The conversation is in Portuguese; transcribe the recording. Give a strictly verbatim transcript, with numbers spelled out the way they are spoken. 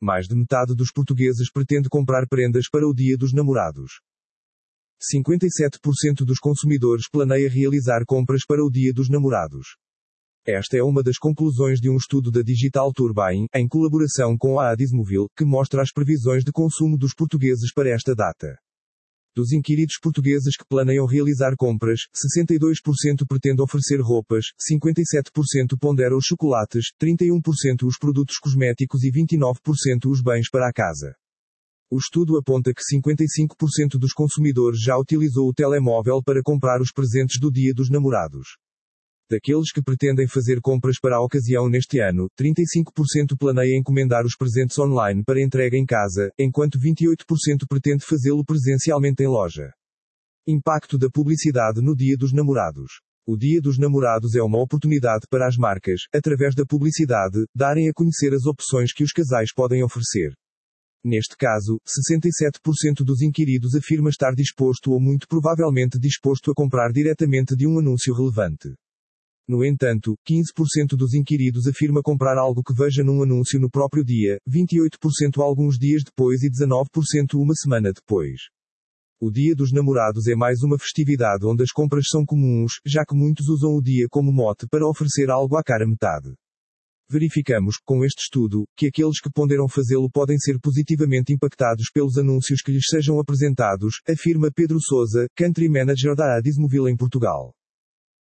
Mais de metade dos portugueses pretende comprar prendas para o Dia dos Namorados. cinquenta e sete por cento dos consumidores planeia realizar compras para o Dia dos Namorados. Esta é uma das conclusões de um estudo da Digital Turbine, em colaboração com a Adismobile, que mostra as previsões de consumo dos portugueses para esta data. Dos inquiridos portugueses que planeiam realizar compras, sessenta e dois por cento pretende oferecer roupas, cinquenta e sete por cento pondera os chocolates, trinta e um por cento os produtos cosméticos e vinte e nove por cento os bens para a casa. O estudo aponta que cinquenta e cinco por cento dos consumidores já utilizou o telemóvel para comprar os presentes do Dia dos Namorados. Daqueles que pretendem fazer compras para a ocasião neste ano, trinta e cinco por cento planeia encomendar os presentes online para entrega em casa, enquanto vinte e oito por cento pretende fazê-lo presencialmente em loja. Impacto da publicidade no Dia dos Namorados. O Dia dos Namorados é uma oportunidade para as marcas, através da publicidade, darem a conhecer as opções que os casais podem oferecer. Neste caso, sessenta e sete por cento dos inquiridos afirma estar disposto ou muito provavelmente disposto a comprar diretamente de um anúncio relevante. No entanto, quinze por cento dos inquiridos afirma comprar algo que veja num anúncio no próprio dia, vinte e oito por cento alguns dias depois e dezenove por cento uma semana depois. O Dia dos Namorados é mais uma festividade onde as compras são comuns, já que muitos usam o dia como mote para oferecer algo à cara metade. Verificamos, com este estudo, que aqueles que ponderam fazê-lo podem ser positivamente impactados pelos anúncios que lhes sejam apresentados, afirma Pedro Sousa, Country Manager da Adismobile em Portugal.